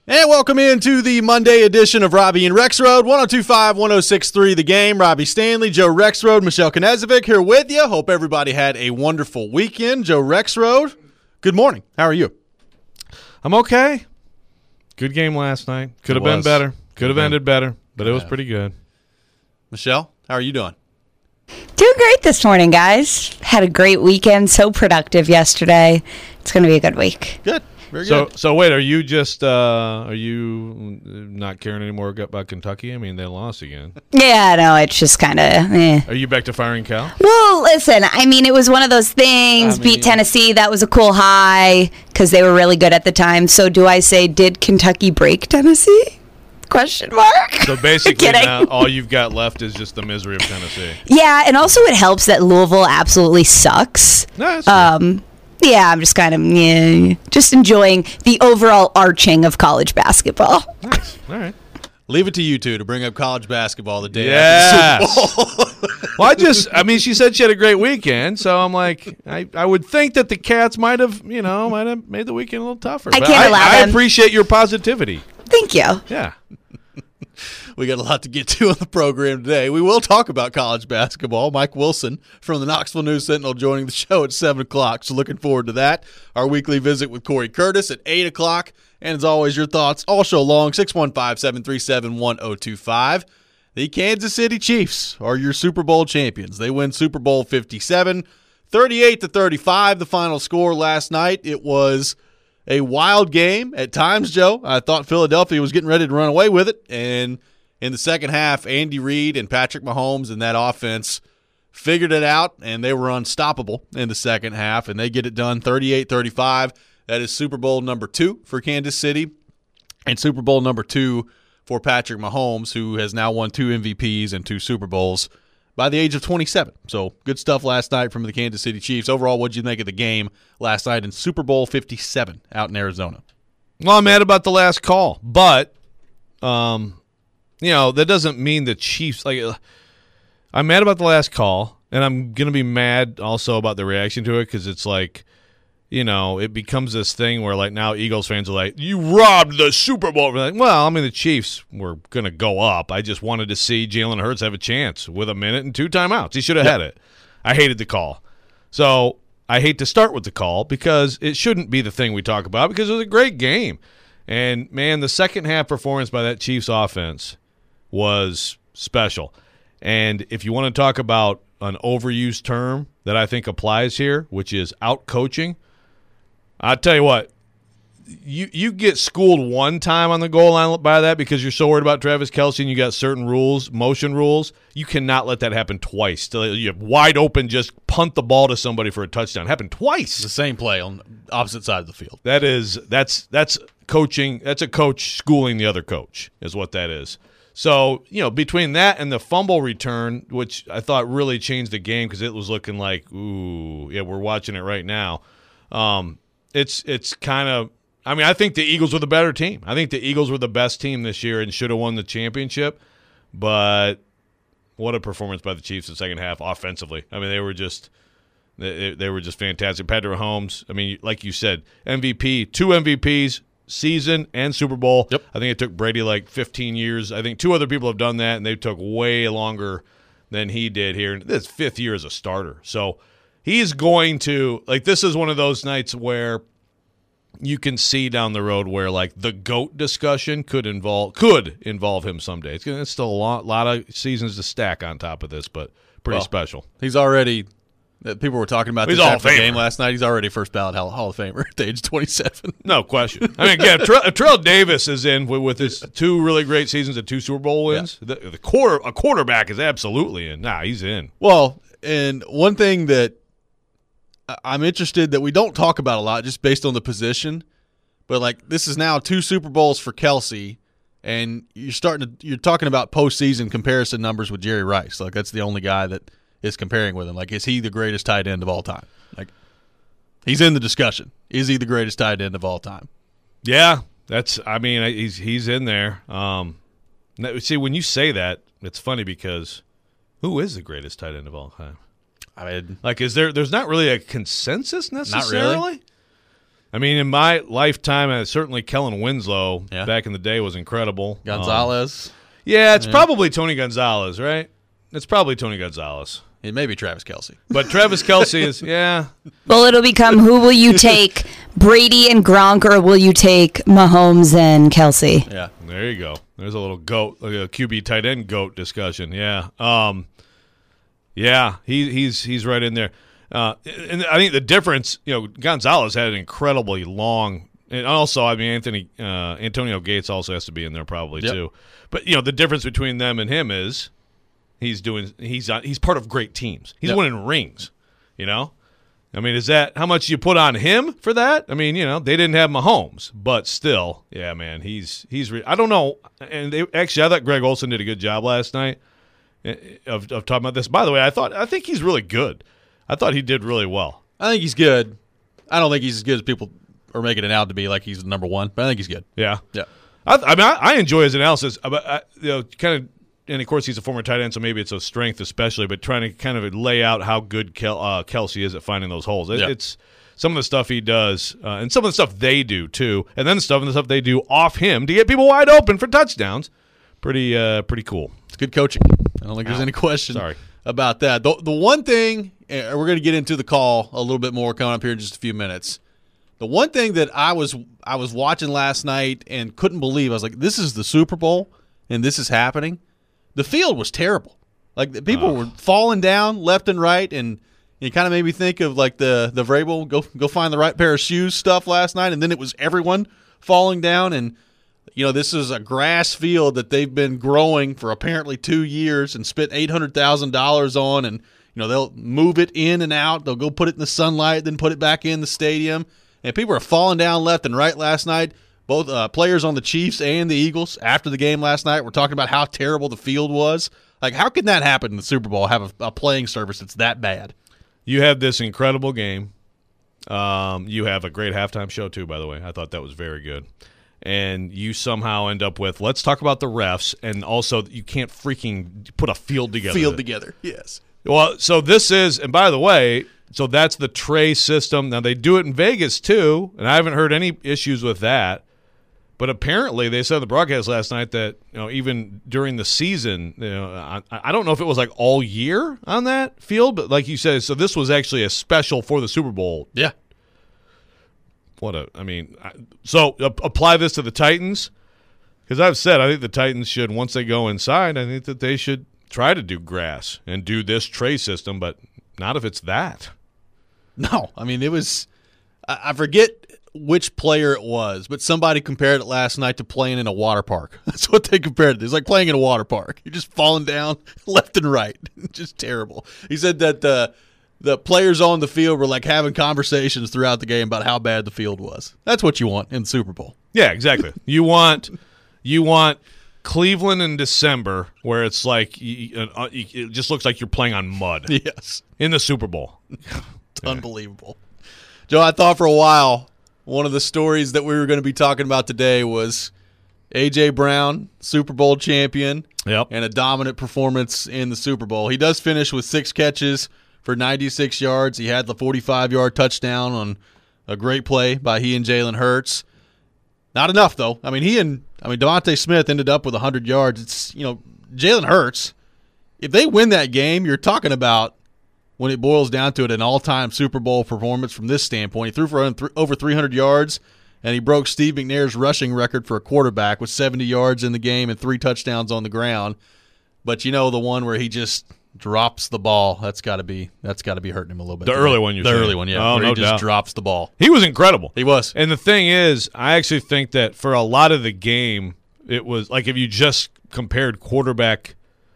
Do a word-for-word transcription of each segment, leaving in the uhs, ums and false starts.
And welcome into the Monday edition of Robbie and Rexroad, one oh two point five, one oh six point three The Game. Robbie Stanley, Joe Rexroad, Michelle Knezovic here with you. Hope everybody had a wonderful weekend. Joe Rexroad, good morning. How are you? I'm okay. Good game last night. Could have been better. Could have ended better, but it was pretty good. Michelle, how are you doing? Doing great this morning, guys. Had a great weekend. So productive yesterday. It's going to be a good week. Good. Very so, good. so wait, are you just, uh, are you not caring anymore about Kentucky? I mean, they lost again. Yeah, no, it's just kind of, eh. Are you back to firing Cal? Well, listen, I mean, it was one of those things. I mean, beat Tennessee. That was a cool high because they were really good at the time. So do I say, did Kentucky break Tennessee? Question mark. So basically Kidding. now all you've got left is just the misery of Tennessee. Yeah, and also it helps that Louisville absolutely sucks. No, that's Um, yeah, I'm just kind of yeah, just enjoying the overall arching of college basketball. nice. All right. Leave it to you two to bring up college basketball the day Yes. after the Super Bowl. Well, I just, I mean, she said she had a great weekend, so I'm like, I, I would think that the Cats might have, you know, might have made the weekend a little tougher. I But can't allow I them. appreciate your positivity. Thank you. Yeah. We got a lot to get to on the program today. We will talk about college basketball. Mike Wilson from the Knoxville News Sentinel joining the show at seven o'clock, so looking forward to that. Our weekly visit with Corey Curtis at eight o'clock. And as always, your thoughts all show long, six one five, seven three seven, one oh two five. The Kansas City Chiefs are your Super Bowl champions. They win Super Bowl fifty-seven, thirty-eight to thirty-five, the final score last night. It was a wild game at times, Joe. I thought Philadelphia was getting ready to run away with it, and in the second half, Andy Reid and Patrick Mahomes and that offense figured it out, and they were unstoppable in the second half, and they get it done thirty-eight thirty-five. That is Super Bowl number two for Kansas City and Super Bowl number two for Patrick Mahomes, who has now won two M V Ps and two Super Bowls by the age of twenty-seven. So good stuff last night from the Kansas City Chiefs. Overall, what did you think of the game last night in Super Bowl fifty-seven out in Arizona? Well, I'm mad about the last call, but, um, you know, that doesn't mean the Chiefs, like, uh, I'm mad about the last call, and I'm going to be mad also about the reaction to it because it's like, you know, it becomes this thing where, like, now Eagles fans are like, you robbed the Super Bowl. We're like, well, I mean, the Chiefs were going to go up. I just wanted to see Jalen Hurts have a chance with a minute and two timeouts. He should have Yep. had it. I hated the call. So I hate to start with the call because it shouldn't be the thing we talk about because it was a great game. And, man, the second half performance by that Chiefs offense was special. And if you want to talk about an overused term that I think applies here, which is out-coaching, I'll tell you what, you you get schooled one time on the goal line by that because you're so worried about Travis Kelce and you got certain rules, motion rules. You cannot let that happen twice. You have wide open, just punt the ball to somebody for a touchdown. It happened twice. The same play on the opposite side of the field. That is that's that's coaching. That's a coach schooling the other coach is what that is. So, you know, between that and the fumble return, which I thought really changed the game because it was looking like, ooh, yeah, we're watching it right now. Um, it's it's kind of, I mean, I think the Eagles were the better team. I think the Eagles were the best team this year and should have won the championship. But what a performance by the Chiefs in the second half offensively. I mean, they were just they, they were just fantastic. Patrick Mahomes, I mean, like you said, M V P, two M V Ps, season and Super Bowl. Yep. I think it took Brady like fifteen years. I think two other people have done that, and they took way longer than he did here. This fifth year as a starter. So he's going to, like, this is one of those nights where you can see down the road where, like, the GOAT discussion could involve could involve him someday. It's, it's still a lot, lot of seasons to stack on top of this, but pretty Well, special. He's already uh, – people were talking about He's this Hall after of the Famer. game last night. He's already first ballot Hall, Hall of Famer at the age of twenty-seven. No question. I mean, again, Terrell, Terrell Davis is in with, with his two really great seasons and two Super Bowl wins. The, the quarter, a quarterback is absolutely in. Nah, he's in. Well, and one thing that I- I'm interested that we don't talk about a lot just based on the position, but, like, this is now two Super Bowls for Kelce, and you're starting to – you're talking about postseason comparison numbers with Jerry Rice. Like, that's the only guy that is comparing with him. Like, is he the greatest tight end of all time? Like, he's in the discussion. Is he the greatest tight end of all time? Yeah, that's. I mean, he's he's in there. Um, now, see, when you say that, it's funny because who is the greatest tight end of all time? I mean, Like, is there? There's not really a consensus necessarily. really. I mean, in my lifetime, uh, certainly Kellen Winslow Yeah. back in the day was incredible. Gonzalez. Um, yeah, it's yeah. probably Tony Gonzalez, right? It's probably Tony Gonzalez. It may be Travis Kelce. But Travis Kelce is, yeah. Well, it'll become who will you take, Brady and Gronk, or will you take Mahomes and Kelce? Yeah. There you go. There's a little GOAT, like a Q B tight end GOAT discussion. Yeah. Um, yeah, he, he's he's right in there. Uh, and I think the difference, you know, Gonzalez had an incredibly long, and also, I mean, Anthony uh, Antonio Gates also has to be in there probably yep. too. But you know, the difference between them and him is he's doing he's uh, he's part of great teams. He's yep. winning rings. You know, I mean, is that how much you put on him for that? I mean, you know, they didn't have Mahomes, but still, yeah, man, he's he's. Re- I don't know, and they, actually, I thought Greg Olsen did a good job last night of of talking about this. By the way, I thought I think he's really good. I thought he did really well. I think he's good. I don't think he's as good as people are making it out to be, like he's number one, but I think he's good. Yeah, yeah. I, I mean, I, I enjoy his analysis, but I, you know, kind of, and of course he's a former tight end, so maybe it's a strength, especially. But trying to kind of lay out how good Kel, uh, Kelce is at finding those holes. It, yeah. It's some of the stuff he does, uh, and some of the stuff they do too, and then the stuff and the stuff they do off him to get people wide open for touchdowns. Pretty, uh, pretty cool. It's good coaching. I don't think there's Ow. any question Sorry. about that. The, the one thing, and we're going to get into the call a little bit more coming up here in just a few minutes. The one thing that I was I was watching last night and couldn't believe, I was like, this is the Super Bowl and this is happening. The field was terrible. Like people uh. were falling down left and right, and it kind of made me think of like the the Vrabel go go find the right pair of shoes stuff last night, and then it was everyone falling down. And you know, this is a grass field that they've been growing for apparently two years and spent eight hundred thousand dollars on, and you know they'll move it in and out. They'll go put it in the sunlight, then put it back in the stadium. And people are falling down left and right last night. Both uh, players on the Chiefs and the Eagles after the game last night were talking about how terrible the field was. Like, how can that happen in the Super Bowl, have a, a playing surface that's that bad? You have this incredible game. Um, you have a great halftime show, too, by the way. I thought that was very good. And you somehow end up with, let's talk about the refs, and also you can't freaking put a field together. Field together, yes. Well, so this is, and by the way, so that's the tray system. Now, they do it in Vegas, too, and I haven't heard any issues with that. But apparently, they said on the broadcast last night that, you know, even during the season, you know, I, I don't know if it was like all year on that field, but like you said, so this was actually a special for the Super Bowl. Yeah. What a, I mean, so uh, apply this to the Titans, because I've said I think the Titans should, once they go inside, I think that they should try to do grass and do this tray system, but not if it's that. No, I mean, it was – I forget which player it was, but somebody compared it last night to playing in a water park. That's what they compared it to. It's like playing in a water park. You're just falling down left and right. Just terrible. He said that the, the players on the field were like having conversations throughout the game about how bad the field was. That's what you want in the Super Bowl. Yeah, exactly. You want you want Cleveland in December where it's like you, uh, it just looks like you're playing on mud. Yes. In the Super Bowl. Unbelievable. Joe, I thought for a while one of the stories that we were going to be talking about today was A J. Brown, Super Bowl champion, yep. and a dominant performance in the Super Bowl. He does finish with six catches for ninety-six yards. He had the forty-five-yard touchdown on a great play by he and Jalen Hurts. Not enough, though. I mean, he and I mean Devontae Smith ended up with one hundred yards. It's, you know, Jalen Hurts, if they win that game, you're talking about, when it boils down to it, an all-time Super Bowl performance from this standpoint. He threw for over three hundred yards, and he broke Steve McNair's rushing record for a quarterback with seventy yards in the game and three touchdowns on the ground. But you know, the one where he just drops the ball, that's got to be that's got to be hurting him a little bit. The early one, you're The saying. early one, yeah. Oh, where no he just doubt. drops the ball. He was incredible. He was. And the thing is, I actually think that for a lot of the game, it was like if you just compared quarterback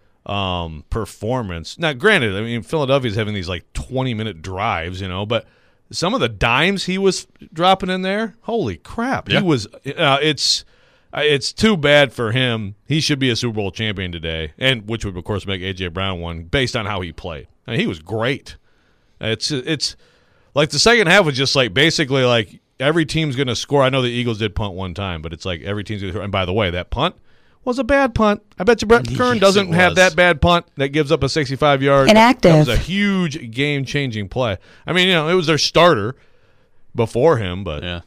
um, performance. Now, granted, I mean, Philadelphia's having these like twenty-minute drives, you know, but some of the dimes he was dropping in there, holy crap. Yeah. He was uh, – it's it's too bad for him. He should be a Super Bowl champion today, and which would, of course, make A J. Brown one based on how he played. I mean, he was great. It's It's like the second half was just like basically like every team's going to score. I know the Eagles did punt one time, but it's like every team's going to – and by the way, that punt – was a bad punt. I bet you Brett Kern yes, doesn't have was. that bad punt that gives up a sixty-five yard. Inactive. That was a huge game-changing play. I mean, you know, it was their starter, before him, but Yeah.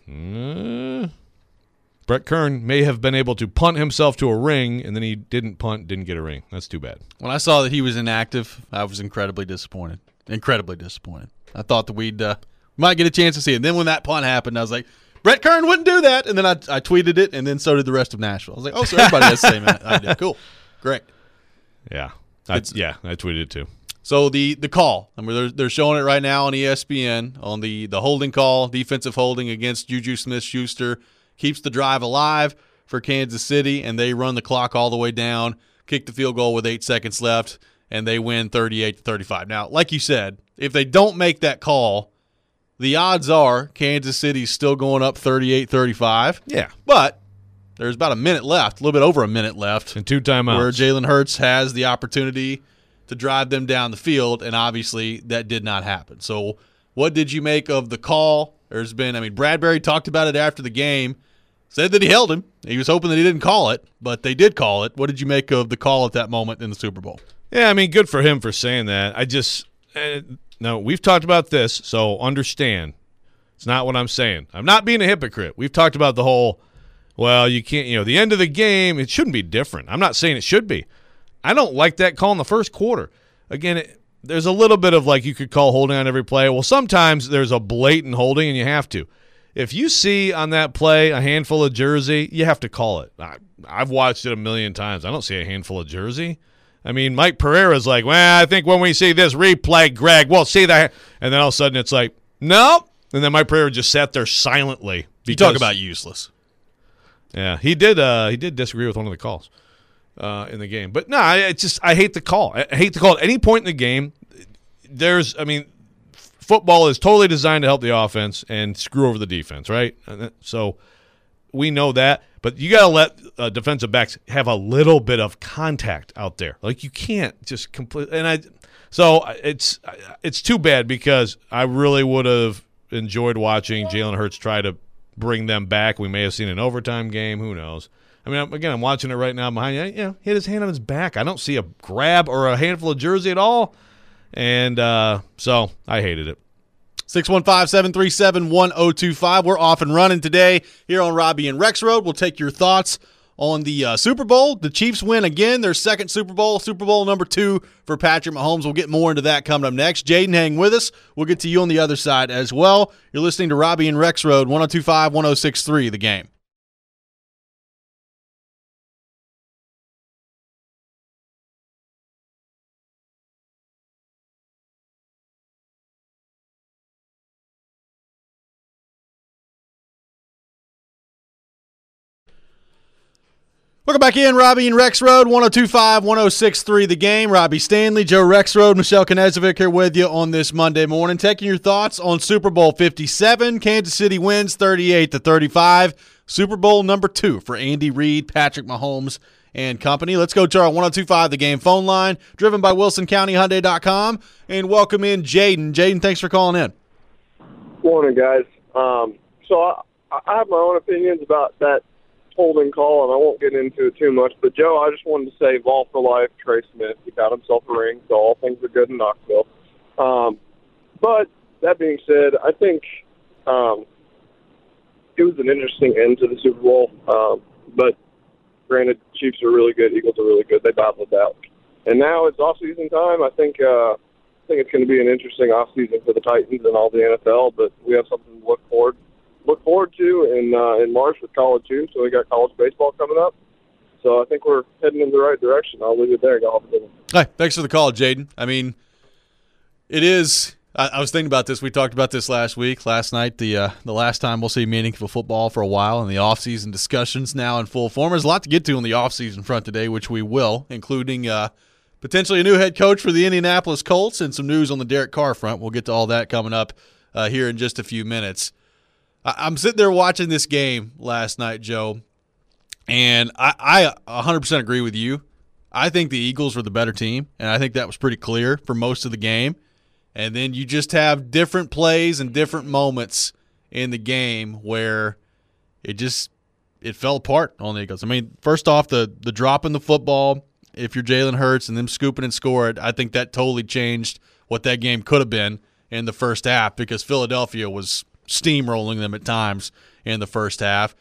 uh, Brett Kern may have been able to punt himself to a ring, and then he didn't punt, didn't get a ring. That's too bad. When I saw that he was inactive, I was incredibly disappointed. Incredibly disappointed. I thought that we'd uh, might get a chance to see it. And then when that punt happened, I was like, Brett Kern wouldn't do that. And then I, I tweeted it, and then so did the rest of Nashville. I was like, oh, so everybody has the same idea. Cool. Great. Yeah. I, yeah, I tweeted it too. So the the call, I mean, they're, they're showing it right now on E S P N on the, the holding call, defensive holding against Juju Smith-Schuster. Keeps the drive alive for Kansas City, and they run the clock all the way down, kick the field goal with eight seconds left, and they win thirty-eight to thirty-five. Now, like you said, if they don't make that call, the odds are Kansas City's still going up thirty-eight thirty-five. Yeah. But there's about a minute left, a little bit over a minute left, And two timeouts. where Jalen Hurts has the opportunity to drive them down the field, and obviously that did not happen. So what did you make of the call? There's been, I mean, Bradbury talked about it after the game, said that he held him. He was hoping that he didn't call it, but they did call it. What did you make of the call at that moment in the Super Bowl? Yeah, I mean, good for him for saying that. I just uh, no, we've talked about this, so understand. It's not what I'm saying. I'm not being a hypocrite. We've talked about the whole, well, you can't, you know, the end of the game, it shouldn't be different. I'm not saying it should be. I don't like that call in the first quarter. Again, it, there's a little bit of like you could call holding on every play. Well, sometimes there's a blatant holding and you have to. If you see on that play a handful of jersey, you have to call it. I, I've watched it a million times. I don't see a handful of jersey. I mean, Mike Pereira's like, well, I think when we see this replay, Greg, we'll see that. And then all of a sudden it's like, nope. And then Mike Pereira just sat there silently. You talk about useless. Yeah, he did. Uh, he did disagree with one of the calls uh, in the game. But no, I it's just I hate the call. I hate the call at any point in the game. There's, I mean, football is totally designed to help the offense and screw over the defense, right? So we know that. But you got to let uh, defensive backs have a little bit of contact out there. Like you can't just completely. And I, so it's it's too bad because I really would have enjoyed watching Jalen Hurts try to bring them back. We may have seen an overtime game. Who knows? I mean, again, I'm watching it right now behind you. You know, he had his hand on his back. I don't see a grab or a handful of jersey at all. And uh, so I hated it. six one five, seven three seven, one oh two five. We're off and running today here on Robbie and Rex Road. We'll take your thoughts on the uh, Super Bowl. The Chiefs win again, their second Super Bowl, Super Bowl number two for Patrick Mahomes. We'll get more into that coming up next. Jaden, hang with us. We'll get to you on the other side as well. You're listening to Robbie and Rex Road, one oh two five, one oh six three, The Game. Welcome back in, Robbie and Rex Road, one oh two five, one oh six three, The Game. Robbie Stanley, Joe Rex Road, Michelle Knezovic here with you on this Monday morning. Taking your thoughts on Super Bowl fifty-seven. Kansas City wins thirty-eight to thirty-five. Super Bowl number two for Andy Reid, Patrick Mahomes, and company. Let's go to our one oh two five The Game phone line, driven by Wilson County Hyundai dot com, and welcome in Jaden. Jaden, thanks for calling in. Morning, guys. Um, so I, I have my own opinions about that holding call, and I won't get into it too much. But, Joe, I just wanted to say Vol for life, Trey Smith. He got himself a ring, so all things are good in Knoxville. Um, but that being said, I think um, it was an interesting end to the Super Bowl. Um, but, granted, Chiefs are really good, Eagles are really good. They battled it out. And now it's off-season time. I think uh, I think it's going to be an interesting off-season for the Titans and all the N F L, but we have something to look forward look forward to in uh, in March with college too. So we got college baseball coming up. So I think we're heading in the right direction. I'll leave it there. Go Hi, thanks for the call, Jaden. I mean, it is. I, I was thinking about this. We talked about this last week, last night. The uh, the last time we'll see meaningful football for a while, and the offseason discussions now in full form. There's a lot to get to on the offseason front today, which we will, including uh, potentially a new head coach for the Indianapolis Colts and some news on the Derek Carr front. We'll get to all that coming up uh, here in just a few minutes. I'm sitting there watching this game last night, Joe, and I, I one hundred percent agree with you. I think the Eagles were the better team, and I think that was pretty clear for most of the game. And then you just have different plays and different moments in the game where it just it fell apart on the Eagles. I mean, first off, the the drop in the football, if you're Jalen Hurts and them scooping and scoring, I think that totally changed what that game could have been in the first half because Philadelphia was – steamrolling them at times in the first half.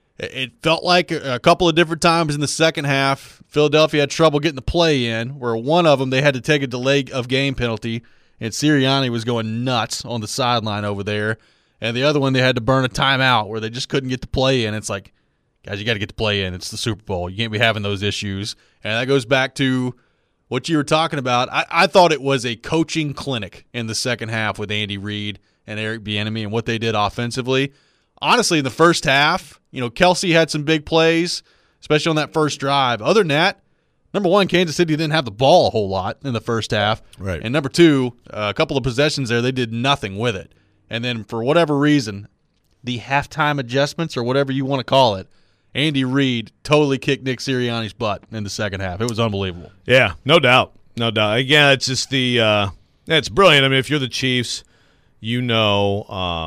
It felt like a couple of different times in the second half, Philadelphia had trouble getting the play in, where one of them they had to take a delay of game penalty, and Sirianni was going nuts on the sideline over there. And the other one, they had to burn a timeout where they just couldn't get the play in. It's like, guys, you got to get the play in. It's the Super Bowl. You can't be having those issues. And that goes back to what you were talking about. I, I thought it was a coaching clinic in the second half with Andy Reid and Eric Bieniemy and what they did offensively. Honestly, in the first half, you know, Kelsey had some big plays, especially on that first drive. Other than that, number one, Kansas City didn't have the ball a whole lot in the first half. Right. And number two, uh, a couple of possessions there, they did nothing with it. And then for whatever reason, the halftime adjustments or whatever you want to call it, Andy Reid totally kicked Nick Sirianni's butt in the second half. It was unbelievable. Yeah, no doubt. No doubt. Again, it's just the uh, – it's brilliant. I mean, if you're the Chiefs, you know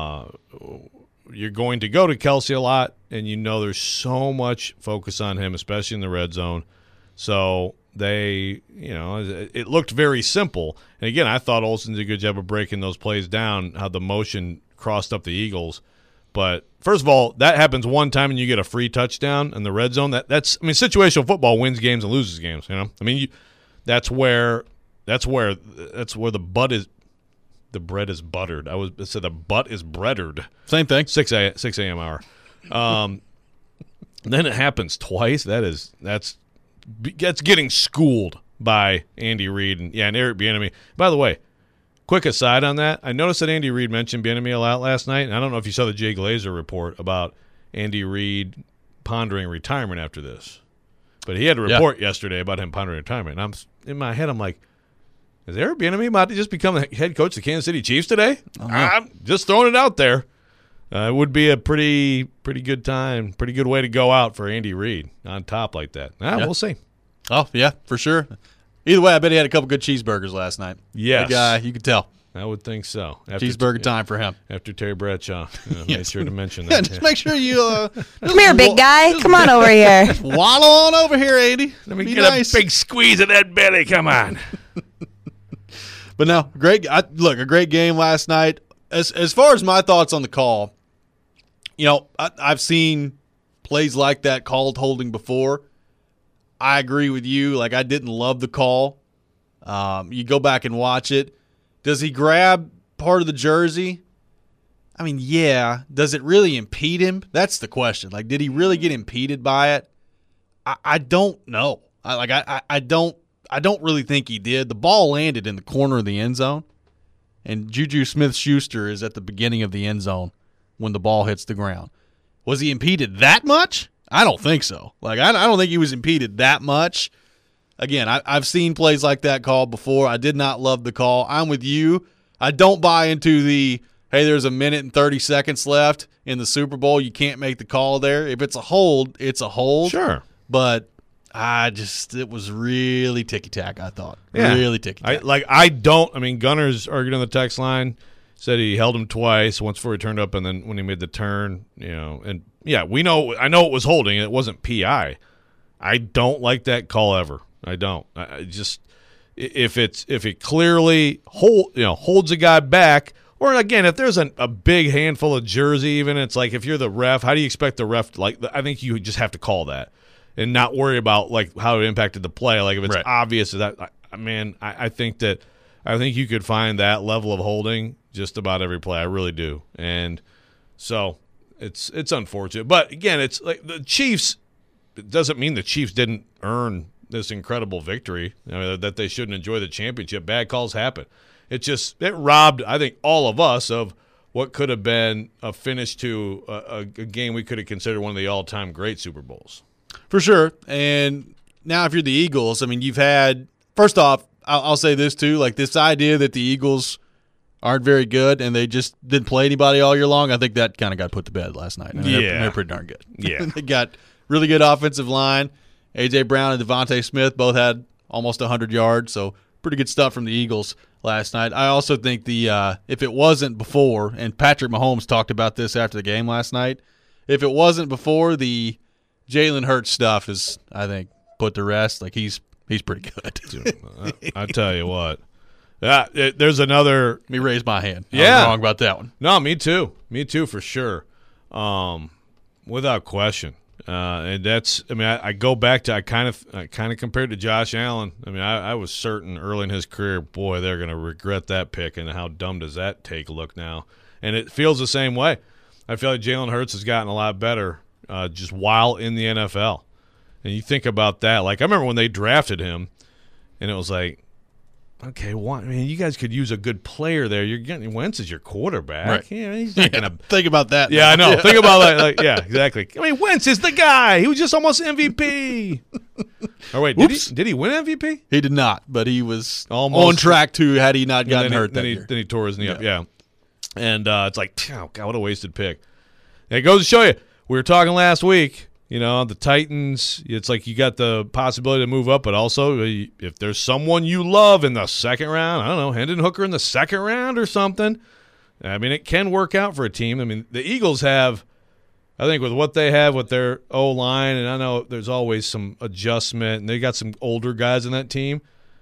uh, – you're going to go to Kelsey a lot, and you know there's so much focus on him, especially in the red zone. So they, you know, it looked very simple. And, again, I thought Olsen did a good job of breaking those plays down, how the motion crossed up the Eagles. But, first of all, that happens one time and you get a free touchdown in the red zone. That That's, I mean, situational football wins games and loses games, you know. I mean, you, that's where that's where that's where the butt is. The bread is buttered. I was it said the butt is breaded. Same thing. six a.m. hour. Um, then it happens twice. That is that's that's getting schooled by Andy Reid and yeah, and Eric Bieniemy. By the way, quick aside on that, I noticed that Andy Reid mentioned Bieniemy a lot last night. And I don't know if you saw the Jay Glazer report about Andy Reid pondering retirement after this, but he had a report yeah. yesterday about him pondering retirement. And I'm in my head, I'm like, is Eric Bieniemy about to just become the head coach of the Kansas City Chiefs today? I'm just throwing it out there. Uh, it would be a pretty pretty good time, pretty good way to go out for Andy Reid on top like that. Ah, yeah. We'll see. Oh, yeah, for sure. Either way, I bet he had a couple good cheeseburgers last night. Yes. That guy, you could tell. I would think so. After Cheeseburger t- time for him. After Terry Bradshaw. You know, yes. Made sure to mention that. Yeah, just make sure you uh, – Come here, big guy. Come on over here. Waddle on over here, Andy. Let me Be get nice. a big squeeze of that belly. Come on. But no, great. I, look, a great game last night. As as far as my thoughts on the call, you know, I, I've seen plays like that called holding before. I agree with you. Like, I didn't love the call. Um, you go back and watch it. Does he grab part of the jersey? I mean, yeah. Does it really impede him? That's the question. Like, did he really get impeded by it? I, I don't know. I like I, I, I don't I don't really think he did. The ball landed in the corner of the end zone, and Juju Smith-Schuster is at the beginning of the end zone when the ball hits the ground. Was he impeded that much? I don't think so. Like, I, I don't think he was impeded that much. Again, I, I've seen plays like that called before. I did not love the call. I'm with you. I don't buy into the, hey, there's a minute and thirty seconds left in the Super Bowl. You can't make the call there. If it's a hold, it's a hold. Sure. But I just, it was really ticky-tack, I thought. Yeah. Really ticky-tack. I, like, I don't, I mean, Gunner's argued on the text line, said he held him twice, once before he turned up, and then when he made the turn, you know, and yeah, we know, I know it was holding, it wasn't P I. I don't like that call ever. I don't. I just, if it's, if it clearly hold, you know, holds a guy back, or again, if there's a, a big handful of jersey, even, it's like, if you're the ref, how do you expect the ref to, like, I think you just have to call that and not worry about, like, how it impacted the play. Like, if it's right. obvious that, I, man, I, I think that, I think you could find that level of holding just about every play. I really do. And so it's it's unfortunate. But, again, it's like the Chiefs, it doesn't mean the Chiefs didn't earn this incredible victory, I mean, that they shouldn't enjoy the championship. Bad calls happen. It just, it robbed, I think, all of us of what could have been a finish to a, a, a game we could have considered one of the all-time great Super Bowls. For sure. And now if you're the Eagles, I mean, you've had – first off, I'll, I'll say this too, like this idea that the Eagles aren't very good and they just didn't play anybody all year long, I think that kind of got put to bed last night. I mean, yeah. They're, they're pretty darn good. Yeah. They got really good offensive line. A J. Brown and Devontae Smith both had almost one hundred yards, so pretty good stuff from the Eagles last night. I also think the uh, if it wasn't before, and Patrick Mahomes talked about this after the game last night, if it wasn't before, the Jalen Hurts stuff is, I think, put to rest. Like, he's he's pretty good. Dude, I, I tell you what, Yeah, it, there's another. Let me raise my hand. I Yeah. was wrong about that one. No, me too. Me too, for sure. Um, without question. Uh, and that's, I mean, I, I go back to, I kind of I kind of compared to Josh Allen. I mean, I, I was certain early in his career, boy, they're going to regret that pick, and how dumb does that take look now? And it feels the same way. I feel like Jalen Hurts has gotten a lot better uh, just while in the N F L. And you think about that. Like, I remember when they drafted him, and it was like, okay, well, I mean, you guys could use a good player there. You're getting Wentz as your quarterback. Right. Yeah, he's not Yeah, gonna. think about that. Yeah, I now. know. Think about that. Like, yeah, exactly. I mean, Wentz is the guy. He was just almost M V P. Or wait, did Whoops. he did he win M V P? He did not, but he was Almost. on track to had he not And gotten then hurt he, then that he, year. Then he tore his knee up. Yeah, and uh, it's like, oh God, what a wasted pick. And it goes to show you. We were talking last week. You know, the Titans, it's like you got the possibility to move up, but also if there's someone you love in the second round, I don't know, Hendon Hooker in the second round or something, I mean, it can work out for a team. I mean, the Eagles have, I think with what they have with their O-line, and I know there's always some adjustment, and they got some older guys in that team,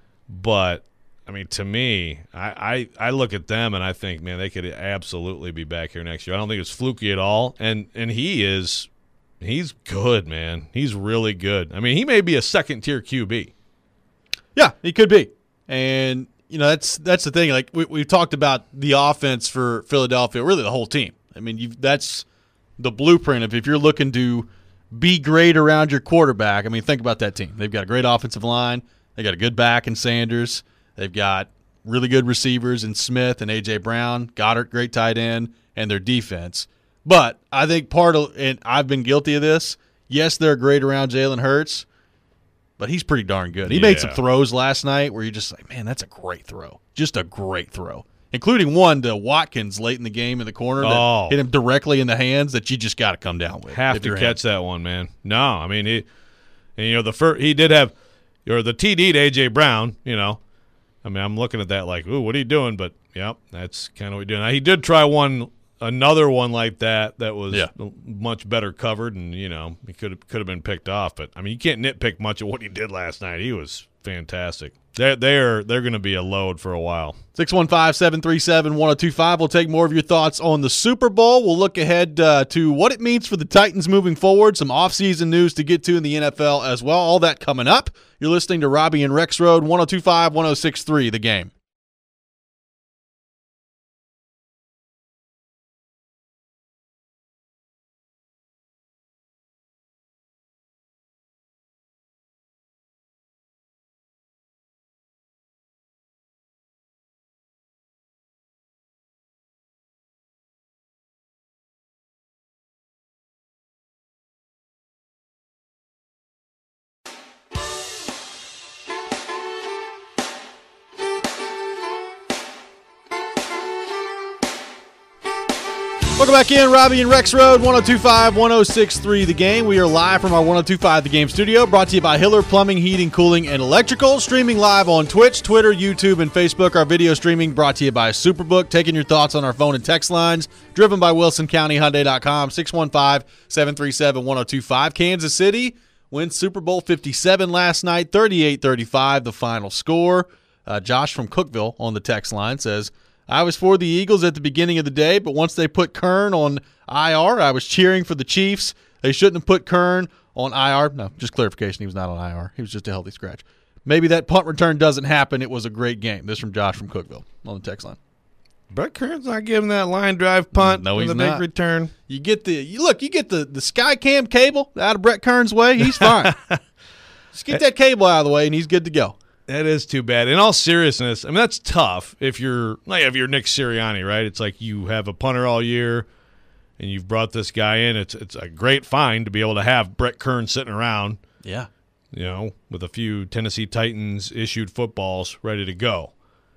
but, I mean, to me, I, I, I look at them and I think, man, they could absolutely be back here next year. I don't think it's fluky at all, and and he is – he's good, man. He's really good. I mean, he may be a second-tier Q B. Yeah, he could be. And, you know, that's that's the thing. Like, we, we've talked about the offense for Philadelphia, really the whole team. I mean, you've, that's the blueprint of if you're looking to be great around your quarterback. I mean, think about that team. They've got a great offensive line. They got a good back in Sanders. They've got really good receivers in Smith and A J. Brown. Goddard, great tight end, and their defense. But I think part of, and I've been guilty of this, yes, they're great around Jalen Hurts, but he's pretty darn good. He made some Yeah. throws last night where you're just like, man, that's a great throw. Just a great throw. Including one to Watkins late in the game in the corner that Oh. hit him directly in the hands that you just got to come down with. Have if to you're catch him. that one, man. No, I mean, he, and, you know, the first, he did have, or the T D to A J. Brown, you know. I mean, I'm looking at that like, ooh, what are you doing? But, yep, that's kind of what he's doing. Now, he did try one another one like that that was Yeah. much better covered, and you know he could have could have been picked off. But I mean, you can't nitpick much of what he did last night. He was fantastic. They're they're they're going to be a load for a while. six one five, seven three seven, one oh two five. We'll take more of your thoughts on the Super Bowl. We'll look ahead uh, to what it means for the Titans moving forward, some offseason news to get to in the N F L as well. All that coming up. You're listening to Robbie and Rex Road, one oh two five, one oh six three, The Game. Welcome back in, Robbie and Rex Road, one oh two five, one oh six three The Game. We are live from our one oh two five The Game studio, brought to you by Hiller Plumbing, Heating, Cooling, and Electrical. Streaming live on Twitch, Twitter, YouTube, and Facebook. Our video streaming brought to you by Superbook. Taking your thoughts on our phone and text lines. Driven by Wilson County Hyundai dot com, six one five, seven three seven, one oh two five. Kansas City wins Super Bowl fifty-seven last night, thirty-eight thirty-five, the final score. Uh, Josh from Cookeville on the text line says, I was for the Eagles at the beginning of the day, but once they put Kern on I R, I was cheering for the Chiefs. They shouldn't have put Kern on I R. No, just clarification, he was not on I R. He was just a healthy scratch. Maybe that punt return doesn't happen. It was a great game. This from Josh from Cookeville on the text line. Brett Kern's not giving that line drive punt. No, for he's the big not. return. You get the you look, you get the, the Skycam cable out of Brett Kern's way, he's fine. Just get that cable out of the way, and he's good to go. That is too bad. In all seriousness, I mean, that's tough if you're like if you're Nick Sirianni, right? It's like you have a punter all year, and you've brought this guy in. It's it's a great find to be able to have Brett Kern sitting around, Yeah. you know, with a few Tennessee Titans issued footballs ready to go.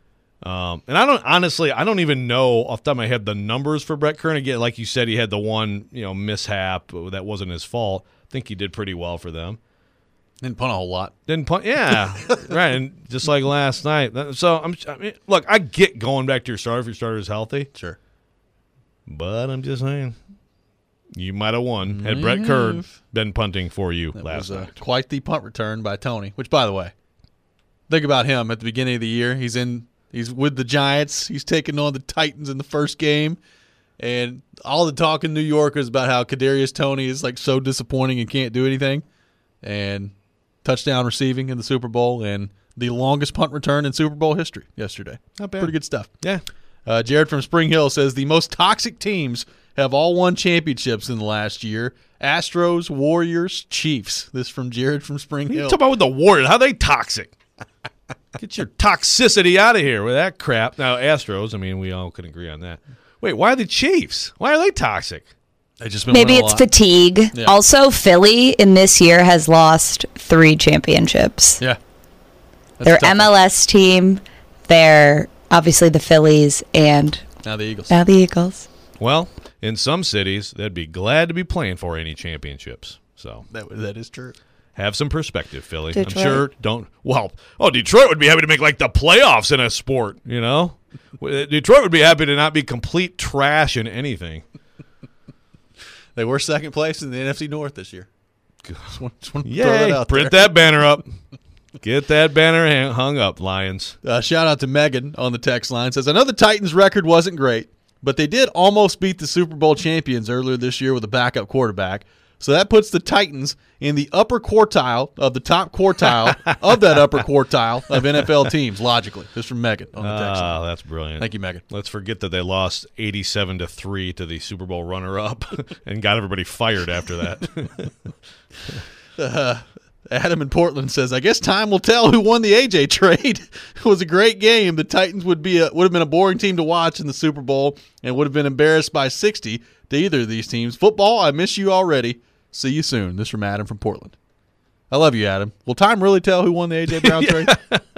Um, and I don't honestly, I don't even know off the top of my head the numbers for Brett Kern. Again, like you said, he had the one you know mishap that wasn't his fault. I think he did pretty well for them. Didn't punt a whole lot. Didn't punt, yeah, right. And just like last night. So I'm, I mean, look, I get going back to your starter if your starter's healthy, Sure. but I'm just saying, you might have won had Brett Kern been punting for you That last was uh, night. quite the punt return by Tony, which, by the way, think about him at the beginning of the year. He's in He's with the Giants. He's taking on the Titans in the first game. And all the talk in New York is about how Kadarius Toney is like so disappointing and can't do anything. And touchdown receiving in the Super Bowl and the longest punt return in Super Bowl history yesterday. Not bad. Pretty good stuff. Yeah. Uh, Jared from Spring Hill says the most toxic teams have all won championships in the last year. Astros, Warriors, Chiefs. This from Jared from Spring You Hill. talk about with the Warriors. How they toxic? Get your toxicity out of here with that crap. Now, Astros, I mean, we all can agree on that. Wait, why are the Chiefs? Why are they toxic? They just been Maybe winning a it's lot. fatigue. Yeah. Also, Philly in this year has lost three championships. Yeah. That's Their a tough M L S team, they're obviously the Phillies, and one. Now the Eagles. now the Eagles. Well, in some cities, they'd be glad to be playing for any championships. So That, that is true. have some perspective, Philly. Detroit. I'm sure don't. Well, oh, Detroit would be happy to make like the playoffs in a sport, you know? Detroit would be happy to not be complete trash in anything. They were second place in the N F C North this year. Just want, just want to throw Yay, that out print there. that banner up. Get that banner hang- hung up, Lions. Uh, shout out to Megan on the text line. Says, I know the Titans' record wasn't great, but they did almost beat the Super Bowl champions earlier this year with a backup quarterback. So that puts the Titans in the upper quartile of the top quartile of that upper quartile of N F L teams, logically. This is from Megan on the text line. Ah, that's brilliant. Thank you, Megan. Let's forget that they lost eighty-seven to three to the Super Bowl runner-up and got everybody fired after that. Uh, Adam in Portland says, I guess time will tell who won the A J trade. It was a great game. The Titans would be a, would have been a boring team to watch in the Super Bowl and would have been embarrassed by sixty to either of these teams. Football, I miss you already. See you soon. This from Adam from Portland. I love you, Adam. Will time really tell who won the A J Brown trade?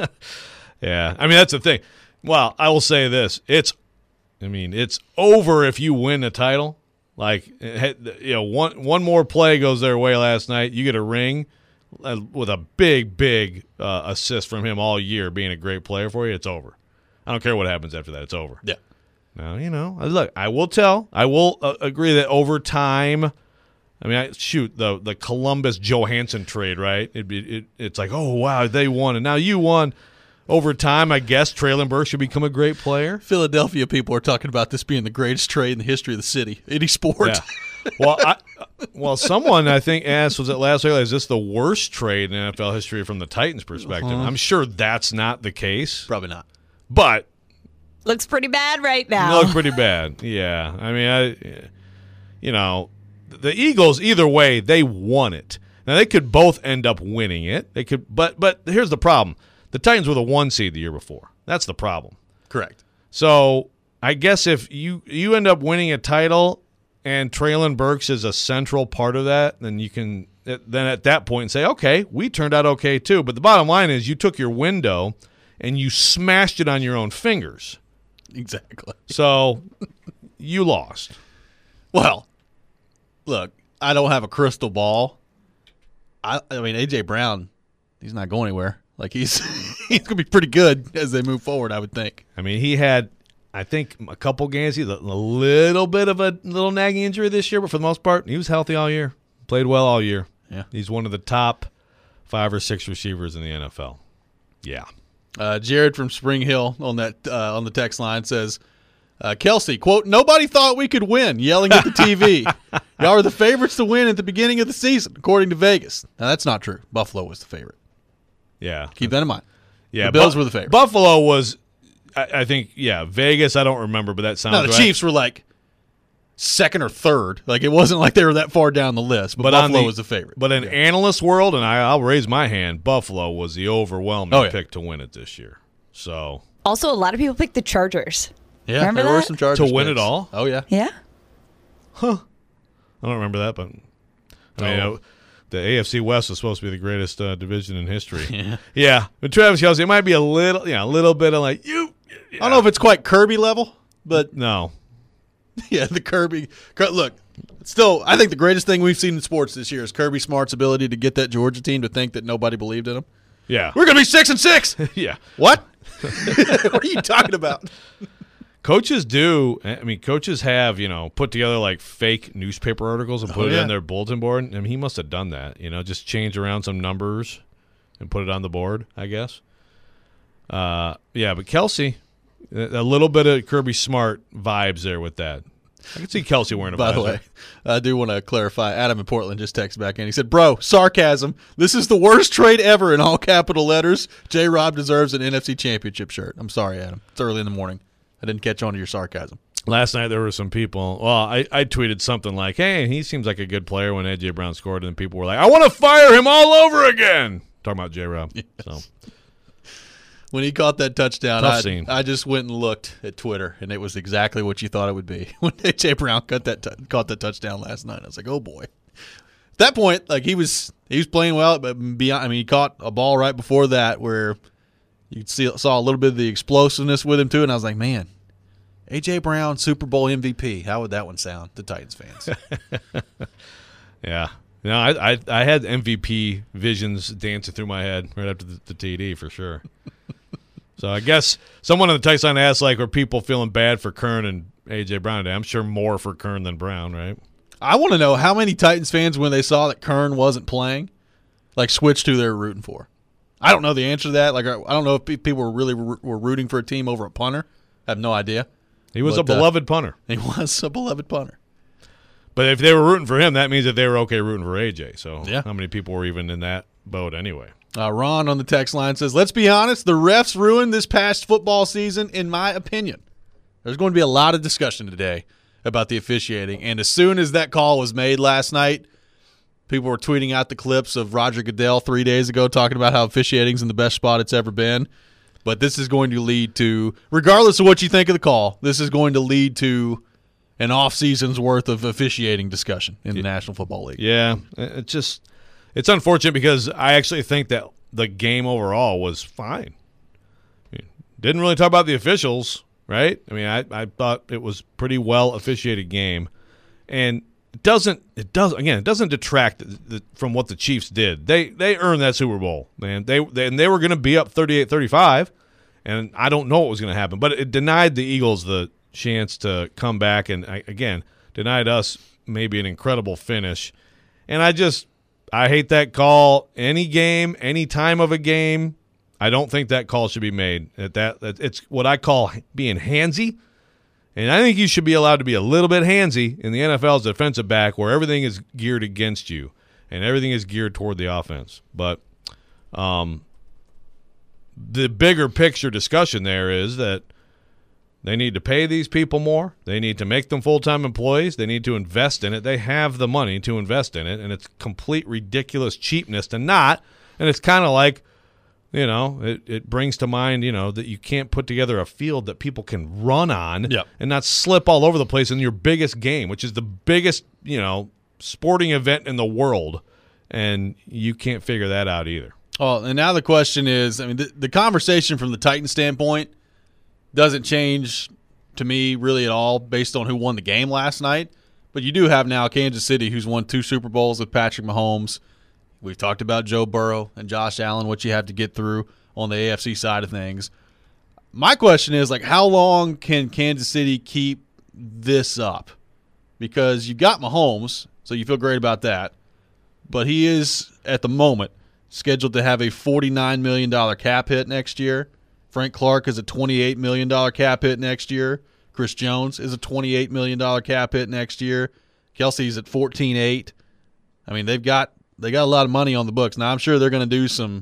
Yeah, I mean, that's the thing. Well, I will say this. It's, I mean, it's over if you win a title. Like, you know, one one more play goes their way last night. You get a ring uh, with a big, big uh, assist from him all year, being a great player for you. It's over. I don't care what happens after that. It's over. Yeah. Now, you know, look, I will tell. I will uh, agree that over time, I mean, I, shoot, the the Columbus Johansson trade, right? It'd be, it, it's like, oh, wow, they won, and now you won. Over time, I guess Traylon Burks should become a great player. Philadelphia people are talking about this being the greatest trade in the history of the city. Any sport. Yeah. Well, I, well, someone I think asked, was it last week, is this the worst trade in N F L history from the Titans' perspective? Uh-huh. I'm sure that's not the case, Probably not. but Looks pretty bad right it now. looked pretty bad. Yeah, I mean, I, you know, the Eagles, either way, they won it. Now they could both end up winning it. They could, but but here's the problem: the Titans were the one seed the year before. That's the problem. Correct. So I guess if you you end up winning a title and Traylon Burks is a central part of that, then you can then at that point say, okay, we turned out okay too. But the bottom line is you took your window and you smashed it on your own fingers. Exactly. So you lost. Well, look, I don't have a crystal ball. I, I mean, A J Brown, he's not going anywhere. Like he's he's gonna be pretty good as they move forward, I would think. I mean, he had, I think, a couple games. He had a little bit of a little nagging injury this year, but for the most part, he was healthy all year. Played well all year. Yeah. He's one of the top five or six receivers in the N F L. Yeah. Uh, Jared from Spring Hill on that uh, on the text line says, uh, Kelsey, quote, nobody thought we could win, yelling at the T V. Y'all were the favorites to win at the beginning of the season, according to Vegas. Now, that's not true. Buffalo was the favorite. Yeah. Keep that in mind. Yeah, The Bills Bu- were the favorite. Buffalo was, I, I think, yeah, Vegas, I don't remember, but that sounds No, the right. Chiefs were like second or third. Like it wasn't like they were that far down the list, but, But on Buffalo the- was the favorite. But in Yeah. analyst world, and I, I'll raise my hand, Buffalo was the overwhelming Oh, yeah. pick to win it this year. So, Also, a lot of people picked the Chargers. yeah, Remember there were that? some Chargers To win it picks. all? Oh yeah. Yeah. I don't remember that, but I mean, Oh. uh, the A F C West is supposed to be the greatest uh, division in history. Yeah. Yeah. But Travis Kelce, it might be a little, yeah, a little bit of like, you. I don't know if it's quite Kirby level, but No. yeah, the Kirby. Look, still, I think the greatest thing we've seen in sports this year is Kirby Smart's ability to get that Georgia team to think that nobody believed in them. Yeah. We're gonna be six and six. yeah. What? What are you talking about? Coaches do. I mean, coaches have, you know, put together like fake newspaper articles and put Oh, it yeah. on their bulletin board. I mean, he must have done that. You know, just change around some numbers and put it on the board, I guess. Uh, yeah, but Kelsey, A little bit of Kirby Smart vibes there with that. I can see Kelsey wearing a By visor. the way, I do want to clarify. Adam in Portland just texted back in. He said, bro, sarcasm. This is the worst trade ever in all capital letters. J-Rob deserves an N F C championship shirt. I'm sorry, Adam. It's early in the morning. I didn't catch on to your sarcasm. Last night there were some people. Well, I, I tweeted something like, hey, he seems like a good player when A J. Brown scored. And then people were like, I want to fire him all over again. Talking about J-Rob. Yes. So. When he caught that touchdown, Tough I, scene. I just went and looked at Twitter, and it was exactly what you thought it would be. When A J. Brown cut that t- caught that touchdown last night, I was like, oh, boy. At that point, like he was he was playing well, but beyond, I mean, he caught a ball right before that where you see, saw a little bit of the explosiveness with him, too, and I was like, man, A J. Brown, Super Bowl M V P. How would that one sound to Titans fans? Yeah. No, I, I I had M V P visions dancing through my head right after the, the T D for sure. So I guess someone on the text line asked, like, were people feeling bad for Kern and A J. Brown today? I'm sure more for Kern than Brown, right? I want to know how many Titans fans, when they saw that Kern wasn't playing, like switched who they were rooting for. I don't know the answer to that. Like, I don't know if people were really were rooting for a team over a punter. I have no idea. He was But, a uh, beloved punter. He was a beloved punter. But if they were rooting for him, that means that they were okay rooting for A J. So Yeah. how many people were even in that boat anyway? Uh, Ron on the text line says, let's be honest, the refs ruined this past football season, in my opinion. There's going to be a lot of discussion today about the officiating, and as soon as that call was made last night, people were tweeting out the clips of Roger Goodell three days ago talking about how officiating's in the best spot it's ever been. But this is going to lead to, regardless of what you think of the call, this is going to lead to an off season's worth of officiating discussion in the National Football League. Yeah, it's just it's unfortunate because I actually think that the game overall was fine. Didn't really talk about the officials, right? I mean, I, I thought it was pretty well officiated game, and it doesn't it does again it doesn't detract the, the, from what the Chiefs did. They they earned that Super Bowl, man. They, they and they were going to be up thirty-eight thirty-five, and I don't know what was going to happen, but it denied the Eagles the chance to come back, and again denied us maybe an incredible finish. And I just I hate that call. Any game, any time of a game, I don't think that call should be made. At that, that it's what I call being handsy, and I think you should be allowed to be a little bit handsy in the N F L's defensive back, where everything is geared against you and everything is geared toward the offense. But um, the bigger picture discussion there is that they need to pay these people more. They need to make them full-time employees. They need to invest in it. They have the money to invest in it, and it's complete ridiculous cheapness to not. And it's kind of like, you know, it, it brings to mind, you know, that you can't put together a field that people can run on Yep. and not slip all over the place in your biggest game, which is the biggest, you know, sporting event in the world, and you can't figure that out either. Oh, and now the question is, I mean, the, the conversation from the Titans standpoint doesn't change to me really at all based on who won the game last night. But you do have now Kansas City, who's won two Super Bowls with Patrick Mahomes. We've talked about Joe Burrow and Josh Allen, what you have to get through on the A F C side of things. My question is, like, how long can Kansas City keep this up? Because you got Mahomes, so you feel great about that. But he is, at the moment, scheduled to have a forty-nine million dollars cap hit next year. Frank Clark is a twenty-eight million dollars cap hit next year. Chris Jones is a twenty-eight million dollars cap hit next year. Kelsey's at fourteen eight. I mean, they've got they got a lot of money on the books. Now, I'm sure they're going to do some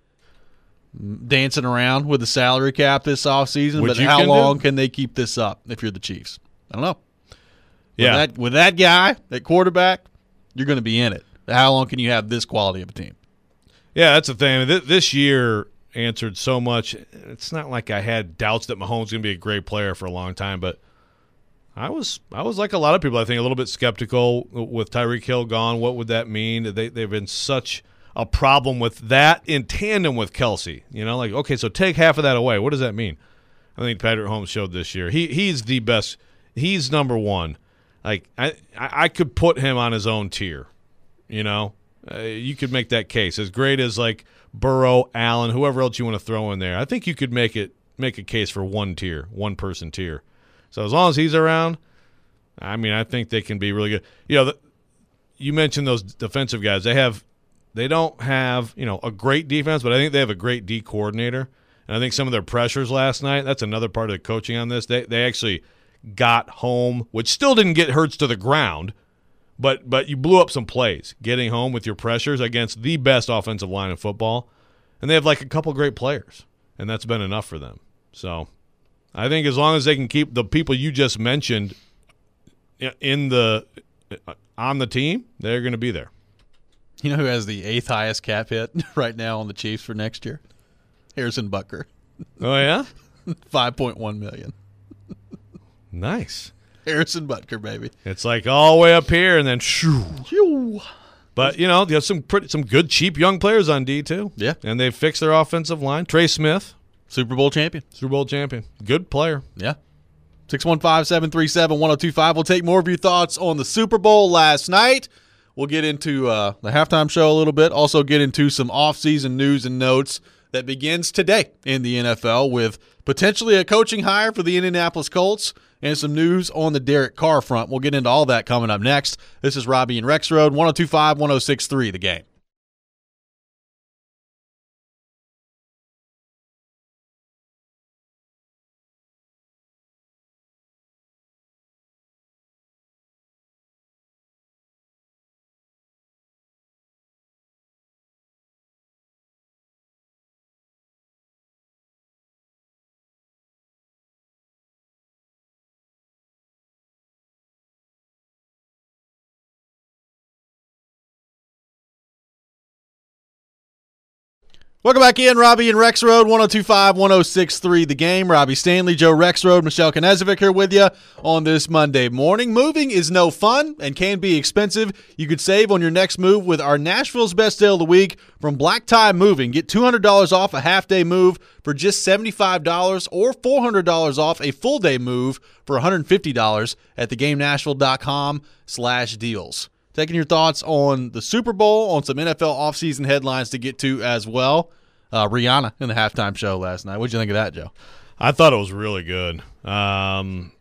dancing around with the salary cap this offseason, Which but you how can long do. can they keep this up if you're the Chiefs? I don't know. Yeah. With that, with that guy, that quarterback, you're going to be in it. How long can you have this quality of a team? Yeah, that's the thing. I mean, th- this year answered so much. It's not like I had doubts that Mahomes was going to be a great player for a long time, but I was I was like a lot of people, I think, a little bit skeptical with Tyreek Hill gone. What would that mean? They, they've been such a problem with that in tandem with Kelsey. You know, like, okay, so take half of that away. What does that mean? I think Patrick Mahomes showed this year. He He's the best. He's number one. Like, I, I could put him on his own tier, you know? Uh, you could make that case. As great as, like, Burrow, Allen, whoever else you want to throw in there, I think you could make it make a case for one tier, one-person tier. So as long as he's around, I mean, I think they can be really good. You know, the, you mentioned those defensive guys. They have, they don't have, you know, a great defense, but I think they have a great D coordinator. And I think some of their pressures last night, that's another part of the coaching on this. They they actually got home, which still didn't get Hurts to the ground, but but you blew up some plays getting home with your pressures against the best offensive line in football. And they have like a couple great players, and that's been enough for them. So I think as long as they can keep the people you just mentioned in the on the team, they're going to be there. You know who has the eighth highest cap hit right now on the Chiefs for next year? Harrison Butker. Oh, yeah? five point one million dollars. Nice. Harrison Butker, baby. It's like all the way up here and then shoo. Shoo. But, you know, there's some pretty, some good, cheap young players on D, too. Yeah. And they've fixed their offensive line. Trey Smith. Super Bowl champion. Super Bowl champion. Good player. Yeah. six one five, seven three seven, one oh two five. We'll take more of your thoughts on the Super Bowl last night. We'll get into uh, the halftime show a little bit. Also get into some off-season news and notes that begins today in the N F L with potentially a coaching hire for the Indianapolis Colts and some news on the Derek Carr front. We'll get into all that coming up next. This is Robbie and Rex Road, one oh two five, one oh six three, The Game. Welcome back in, Robbie and Rex Road, one oh two five, one oh six three, The Game. Robbie Stanley, Joe Rex Road, Michelle Knezovic here with you on this Monday morning. Moving is no fun and can be expensive. You could save on your next move with our Nashville's Best Deal of the Week from Black Tie Moving. Get two hundred dollars off a half-day move for just seventy-five dollars or four hundred dollars off a full-day move for one hundred fifty dollars at thegamenashville.com slash deals. Taking your thoughts on the Super Bowl, on some N F L offseason headlines to get to as well. Uh, Rihanna in the halftime show last night. What'd you think of that, Joe? I thought it was really good. Um,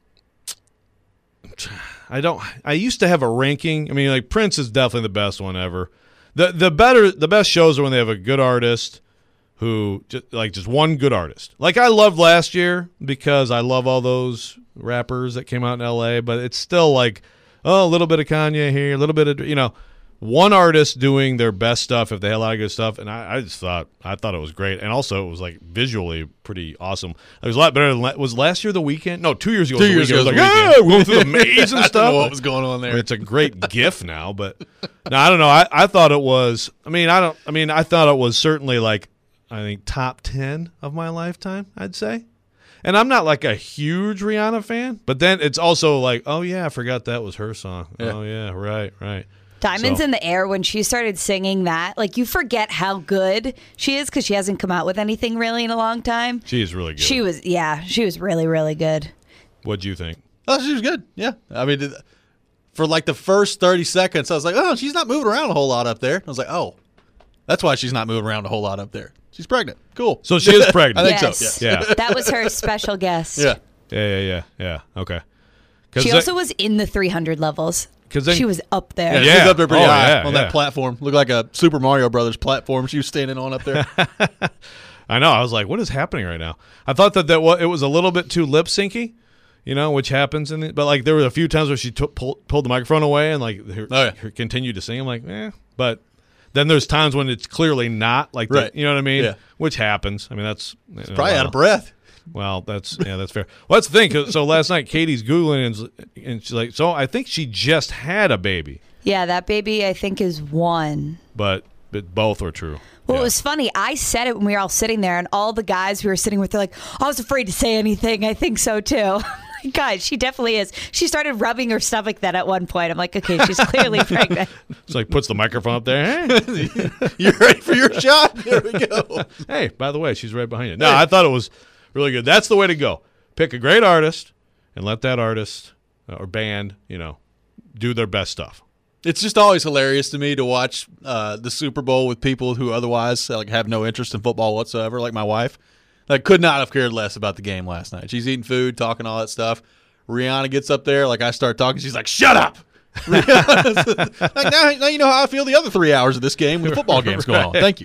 I don't. I used to have a ranking. I mean, like Prince is definitely the best one ever. the The better, the best shows are when they have a good artist who just like just one good artist. Like I loved last year because I love all those rappers that came out in L A. But it's still like. Oh, a little bit of Kanye here, a little bit of, you know, one artist doing their best stuff if they had a lot of good stuff. And I, I just thought, I thought it was great. And also it was like visually pretty awesome. It was a lot better than, was last year the Weekend? No, two years ago. Two the years ago. ago. It was like, yeah, we're going through the maze and I stuff. don't know what was going on there. I mean, it's a great GIF now, but no, I don't know. I, I thought it was, I mean, I don't, I mean, I thought it was certainly like, I think top ten of my lifetime, I'd say. And I'm not like a huge Rihanna fan, but then it's also like, oh, yeah, I forgot that was her song. Yeah. Oh, yeah, right, right. Diamonds so. in the Air, when she started singing that, like you forget how good she is because she hasn't come out with anything really in a long time. She is really good. She was, yeah, she was really, really good. What'd you think? Oh, she was good. Yeah. I mean, for like the first thirty seconds, I was like, oh, she's not moving around a whole lot up there. I was like, oh, that's why she's not moving around a whole lot up there. She's pregnant. Cool. So she is pregnant. I think yes. so. Yeah. Yeah. That was her special guest. Yeah. Yeah, yeah, yeah, yeah. Okay. She that, also was in the three hundred levels. Cause then, she was up there. Yeah, Yeah. she was up there pretty Oh, high yeah, on yeah. that platform. Looked like a Super Mario Brothers platform she was standing on up there. I know. I was like, what is happening right now? I thought that, that it was a little bit too lip syncy, you know, which happens. in the, But, like, there were a few times where she took, pulled, pulled the microphone away and, like, her, Oh, yeah. her continued to sing. I'm like, eh. But then there's times when it's clearly not. like, Right. the, You know what I mean? Yeah. Which happens. I mean, that's. You know, Probably well, out of breath. Well, that's yeah, that's fair. Well, that's the thing. 'Cause, so last night, Katie's Googling, and, and she's like, so I think she just had a baby. Yeah, that baby, I think, is one. But, but both were true. Well, Yeah. it was funny. I said it when we were all sitting there, and all the guys we were sitting with, they're like, I was afraid to say anything. I think so, too. God, she definitely is. She started rubbing her stomach then at one point. I'm like, okay, she's clearly pregnant. It's like puts the microphone up there. Hey, You ready for your shot? There we go. hey, by the way, she's right behind you. No, I thought it was really good. That's the way to go. Pick a great artist and let that artist or band, you know, do their best stuff. It's just always hilarious to me to watch uh, the Super Bowl with people who otherwise like have no interest in football whatsoever, like my wife. Like, could not have cared less about the game last night. She's eating food, talking all that stuff. Rihanna gets up there, like I start talking, she's like, "Shut up!" like now, now you know how I feel the other three hours of this game with football games going on. Right. Thank you.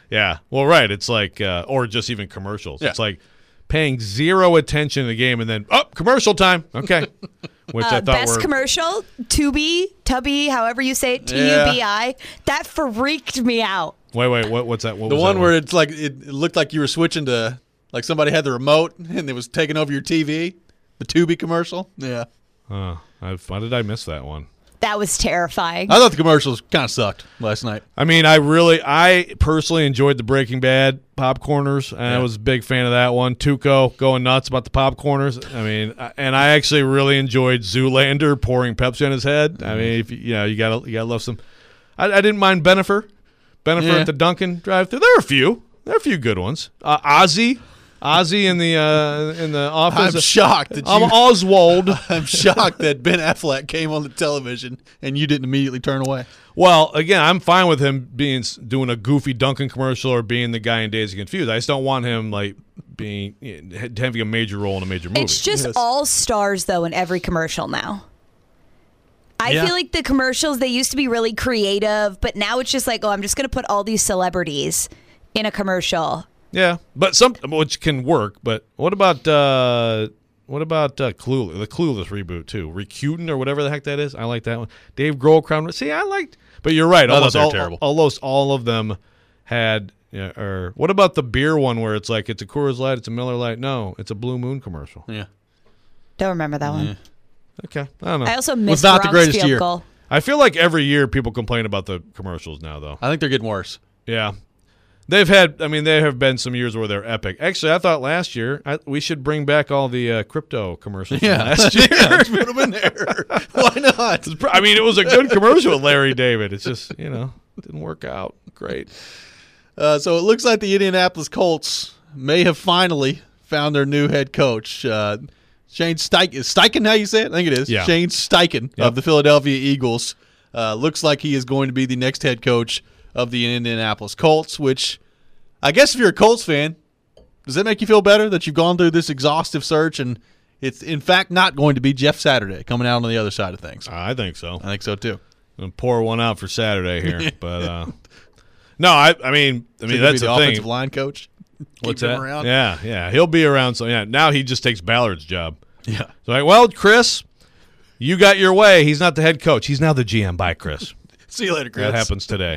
Yeah. Well, right. It's like, uh, or just even commercials. Yeah. It's like paying zero attention to the game and then, oh, commercial time. Okay. Which I Uh, thought best were. commercial, Tubi, Tubby, however you say it, T U B I. That freaked me out. Wait, wait. What, what's that? What The was one that where it's like it, it looked like you were switching to like somebody had the remote and it was taking over your T V. The Tubi commercial. Yeah. Uh, I, why did I miss that one? That was terrifying. I thought the commercials kind of sucked last night. I mean, I really, I personally enjoyed the Breaking Bad popcorners, and Yeah. I was a big fan of that one. Tuco going nuts about the popcorners. I mean, I- and I actually really enjoyed Zoolander pouring Pepsi on his head. I mean, if you, you know, you gotta, you gotta love some. I, I didn't mind Benifer, Benifer Yeah. at the Dunkin' drive-thru. There are a few, there are a few good ones. Uh, Ozzy, Ozzy in the uh, in the office. I'm shocked that I'm you. Oswald. I'm shocked that Ben Affleck came on the television and you didn't immediately turn away. Well, again, I'm fine with him being doing a goofy Duncan commercial or being the guy in Dazed and Confused. I just don't want him like being having a major role in a major movie. It's just Yes. all stars, though, in every commercial now. I Yeah. feel like the commercials, they used to be really creative, but now it's just like, oh, I'm just going to put all these celebrities in a commercial. yeah, but some which can work. But what about uh, what about uh, Clueless? The Clueless reboot too, Recuten or whatever the heck that is. I like that one. Dave Grohl crown. See, I liked. But you're right. I thought Almost they were all, terrible. almost all of them had. Yeah, or what about the beer one where it's like it's a Coors Light, it's a Miller Lite? No, it's a Blue Moon commercial. Yeah. Don't remember that one. Okay, I don't know. I also missed not the Gronk's greatest field year. goal. I feel like every year people complain about the commercials now, though. I think they're getting worse. Yeah. They've had, I mean, there have been some years where they're epic. Actually, I thought last year I, we should bring back all the uh, crypto commercials from last year. yeah, let's put them in there. Why not? I mean, it was a good commercial with Larry David. It's just, you know, didn't work out. Great. Uh, so it looks like the Indianapolis Colts may have finally found their new head coach. Uh, Shane Steichen. Is Steichen how you say it? I think it is. Yeah. Shane Steichen Yep. of the Philadelphia Eagles. Uh, looks like he is going to be the next head coach of the Indianapolis Colts, which I guess if you're a Colts fan, does that make you feel better that you've gone through this exhaustive search and it's in fact not going to be Jeff Saturday coming out on the other side of things? I think so. I think so too. I'm gonna pour one out for Saturday here. But, uh, no, I, I mean, I mean, that's the, the offensive thing. line coach. What's Keep him that? around. Yeah, yeah. He'll be around. So, yeah, now he just takes Ballard's job. Yeah. So, like, well, Chris, you got your way. He's not the head coach. He's now the G M. Bye, Chris. See you later, Chris. That happens today.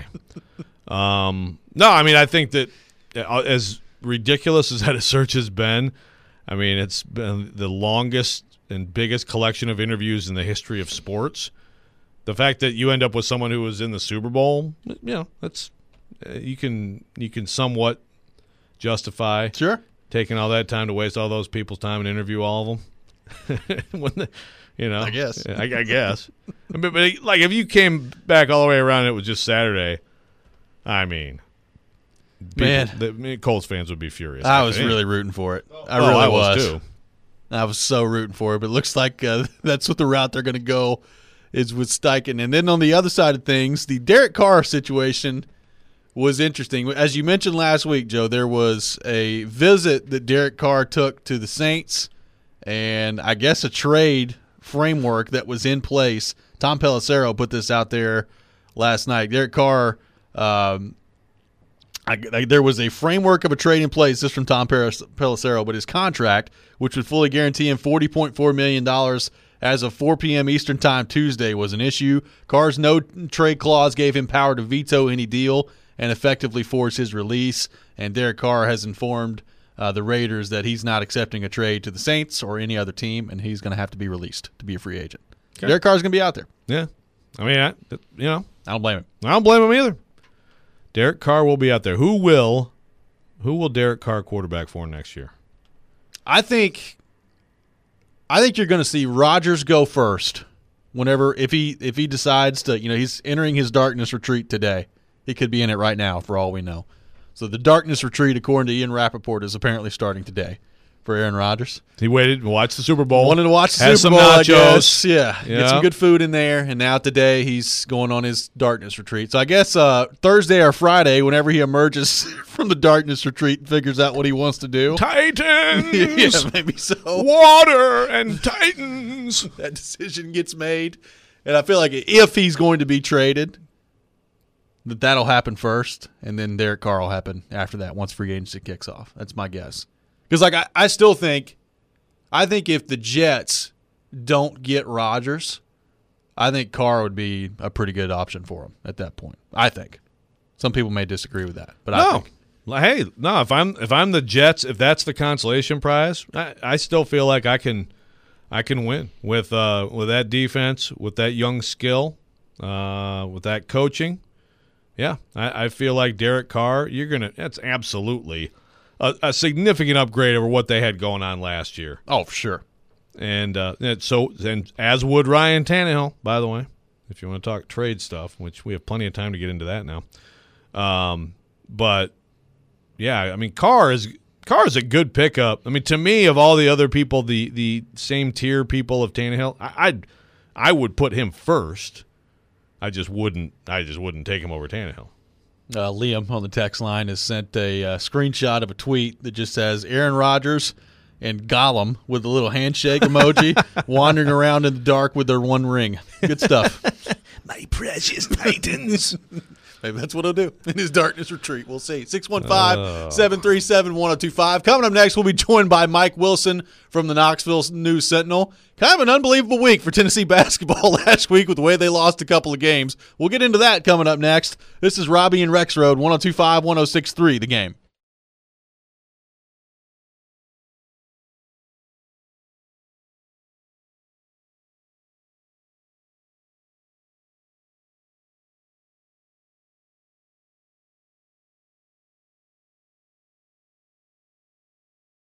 um, no, I mean, I think that uh, as ridiculous as that search has been, I mean, it's been the longest and biggest collection of interviews in the history of sports. The fact that you end up with someone who was in the Super Bowl, you know, that's uh, you can you can somewhat justify Sure. taking all that time to waste all those people's time and interview all of them. when the, you know, I guess. I, I guess. but, but like, if you came back all the way around, and it was just Saturday. I mean, people, Man. the, I mean, Colts fans would be furious. I was think. really rooting for it. I Oh, really I was. was too. I was so rooting for it, but it looks like uh, that's what the route they're going to go is with Steichen. And then on the other side of things, the Derek Carr situation was interesting. As you mentioned last week, Joe, there was a visit that Derek Carr took to the Saints and I guess a trade framework that was in place. Tom Pelissero put this out there last night. Derek Carr, um, I, I, there was a framework of a trade in place. This from Tom Pelissero, but his contract, which would fully guarantee him forty point four million dollars as of four p.m. Eastern Time Tuesday, was an issue. Carr's no trade clause gave him power to veto any deal and effectively force his release. And Derek Carr has informed uh, the Raiders that he's not accepting a trade to the Saints or any other team, and he's going to have to be released to be a free agent. Okay. Derek Carr's going to be out there. Yeah. I mean, I, you know, I don't blame him. I don't blame him either. Derek Carr will be out there. Who will, who will Derek Carr quarterback for next year? I think I think you're going to see Rodgers go first whenever if he if he decides to, you know, he's entering his darkness retreat today. He could be in it right now for all we know. So the darkness retreat, according to Ian Rappaport, is apparently starting today for Aaron Rodgers. He waited and watched the Super Bowl. Wanted to watch the Has Super some Bowl, I nachos. guess. Yeah, Yeah. get some good food in there. And now today he's going on his darkness retreat. So I guess uh, Thursday or Friday, whenever he emerges from the darkness retreat and figures out what he wants to do. Titans. Yeah, maybe so. Water and Titans. That decision gets made. And I feel like if he's going to be traded, that that'll happen first, and then Derek Carr will happen after that once free agency kicks off. That's my guess. Because like I, I still think, I think if the Jets don't get Rodgers, I think Carr would be a pretty good option for him at that point. I think. Some people may disagree with that, but no. I think. Hey, no, if I'm if I'm the Jets, if that's the consolation prize, I, I still feel like I can I can win with uh, with that defense, with that young skill, uh, with that coaching. Yeah, I, I feel like Derek Carr, you're gonna that's absolutely a, a significant upgrade over what they had going on last year. Oh, for sure. And uh, so and as would Ryan Tannehill, by the way, if you want to talk trade stuff, which we have plenty of time to get into that now. Um, but yeah, I mean, Carr is Carr is a good pickup. I mean, to me, of all the other people, the the same tier people of Tannehill, I I'd, I would put him first. I just wouldn't. I just wouldn't take him over Tannehill. Uh, Liam on the text line has sent a uh, screenshot of a tweet that just says Aaron Rodgers and Gollum with a little handshake emoji wandering around in the dark with their one ring. Good stuff. My precious Titans. Maybe that's what he'll do in his darkness retreat. We'll see. six one five, seven three seven, one oh two five. Coming up next, we'll be joined by Mike Wilson from the Knoxville News Sentinel. Kind of an unbelievable week for Tennessee basketball last week with the way they lost a couple of games. We'll get into that coming up next. This is Robbie and Rex Road, one oh two five, one oh six three, The Game.